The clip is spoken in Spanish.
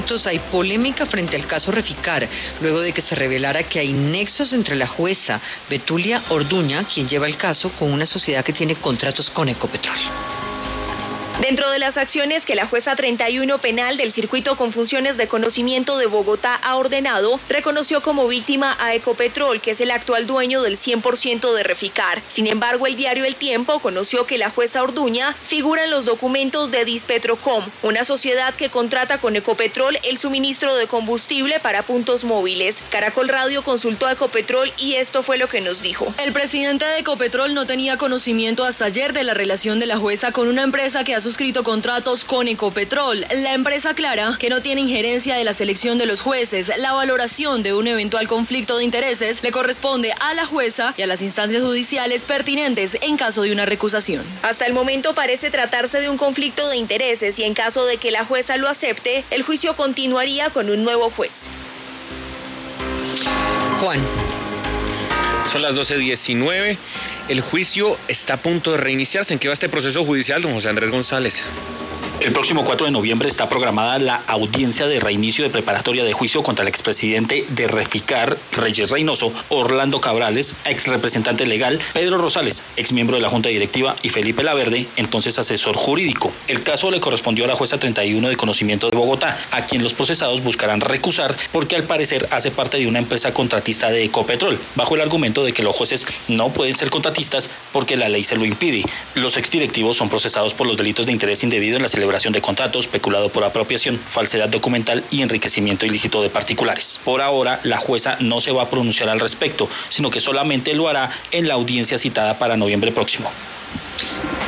Hay polémica frente al caso Reficar, luego de que se revelara que hay nexos entre la jueza Betulia Orduña, quien lleva el caso, con una sociedad que tiene contratos con Ecopetrol. Dentro de las acciones que la jueza 31 penal del Circuito con Funciones de Conocimiento de Bogotá ha ordenado, reconoció como víctima a Ecopetrol, que es el actual dueño del 100% de Reficar. Sin embargo, el diario El Tiempo conoció que la jueza Orduña figura en los documentos de Dispetrocom, una sociedad que contrata con Ecopetrol el suministro de combustible para puntos móviles. Caracol Radio consultó a Ecopetrol y esto fue lo que nos dijo. El presidente de Ecopetrol no tenía conocimiento hasta ayer de la relación de la jueza con una empresa que ha suscrito contratos con Ecopetrol. La empresa aclara que no tiene injerencia de la selección de los jueces. La valoración de un eventual conflicto de intereses le corresponde a la jueza y a las instancias judiciales pertinentes en caso de una recusación. Hasta el momento parece tratarse de un conflicto de intereses y en caso de que la jueza lo acepte, el juicio continuaría con un nuevo juez. Juan. Son las 12:19. El juicio está a punto de reiniciarse. ¿En qué va este proceso judicial, don José Andrés González? El próximo 4 de noviembre está programada la audiencia de reinicio de preparatoria de juicio contra el expresidente de Reficar, Reyes Reynoso, Orlando Cabrales, ex representante legal, Pedro Rosales, ex miembro de la Junta Directiva, y Felipe Laverde, entonces asesor jurídico. El caso le correspondió a la jueza 31 de Conocimiento de Bogotá, a quien los procesados buscarán recusar porque al parecer hace parte de una empresa contratista de Ecopetrol, bajo el argumento de que los jueces no pueden ser contratistas porque la ley se lo impide. Los exdirectivos son procesados por los delitos de interés indebido en la celebración de contratos, peculado por apropiación, falsedad documental y enriquecimiento ilícito de particulares. Por ahora, la jueza no se va a pronunciar al respecto, sino que solamente lo hará en la audiencia citada para noviembre próximo.